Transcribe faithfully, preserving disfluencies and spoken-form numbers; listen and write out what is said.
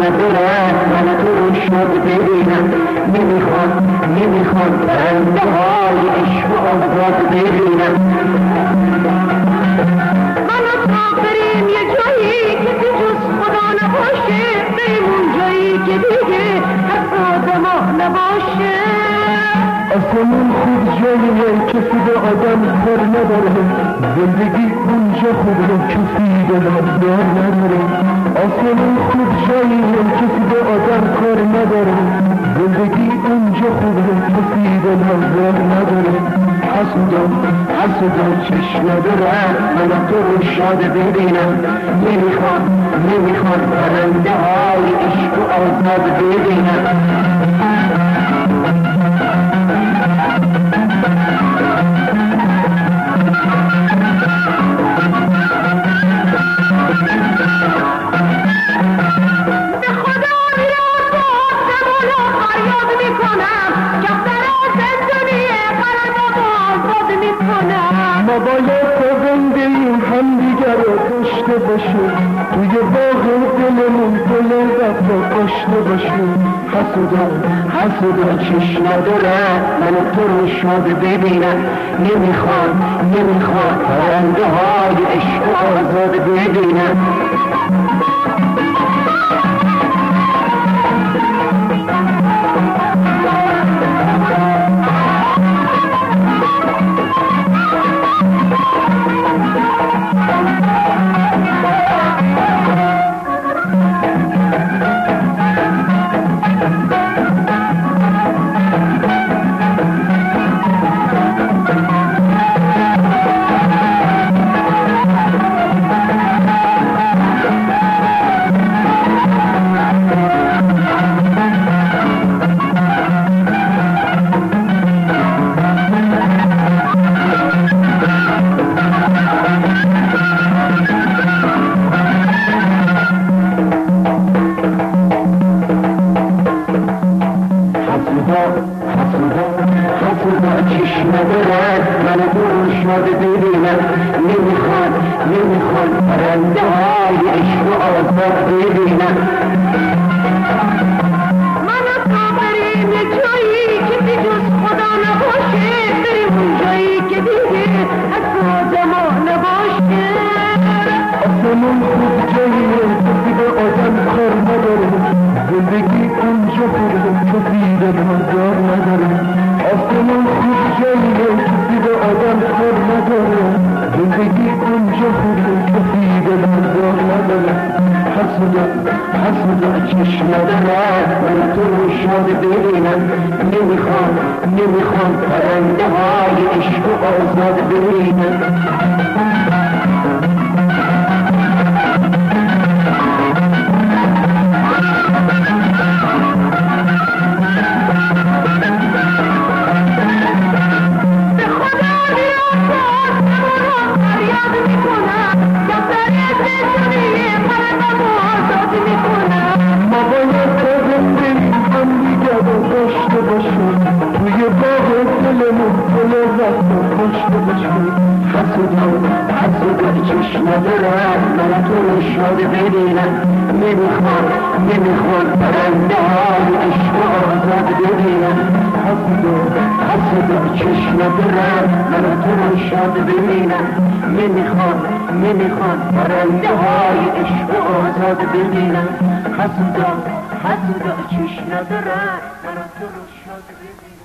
ندارد من تو رو شاد ببینم نمیخواد نمیخواد پرنده های عشق و آزاد ببینم من و تو بریم یه جایی که تو جز خدا نباشه بریم اون جایی که دیگه حرف آدما نباشه آسمون خوب جاییه کسی به آدم کار نداره زندگی اونجا خوبه کسی به دار نداره آسمون خوب جاییه کسی به آدم کار نداره زندگی اونجا خوبه کسی به دار نداره حسودا حسودا چشم ندارد من تو رو شاد ببینم نمیخواد نمیخواد پرنده های عشق و آزاد ببینم ما باید تا زنده این هم دیگر رو داشته باشیم توی باغ دلمون دل وفا داشته باشیم حسودا حسودا چشم ندارد من تو رو شاد ببینم نمیخواد نمیخواد پرنده های عشق و آزاد ببینم حسودا چشم ندارد من تو رو شاد ببینم نمیخواد نمیخواد پرنده های عشق و آزاد ببینم من و تو بریم یه جایی که بی جز خدا نباشه بریم اون جایی که دیگه حرف آدما نباشه آسمون خوب جاییه کسی به آدم کار نداره زندگی اونجا خوبه کسی به دار نداره آسمون خوب جاییه کسی به آدم کار نداره زندگی اونجا خوبه کسی به دار نداره حسودا حسودا چشم ندارد من تو رو شاد ببینم نمیخواد نمیخواد پرنده های عشق و آزاد ببینم توی باغ دلمون دل وقتا داشته باشیم حسودا حسودا چشم ندارد من تو رو شاد ببینم نمیخواد نمیخواد پرنده های عشق و آزاد ببینم حسودا حسودا چشم ندارد من تو رو شاد ببینم نمیخواد نمیخواد پرنده های عشق و آزاد ببینم حسودا حسودا چشم ندارد من تو رو شاد ببینم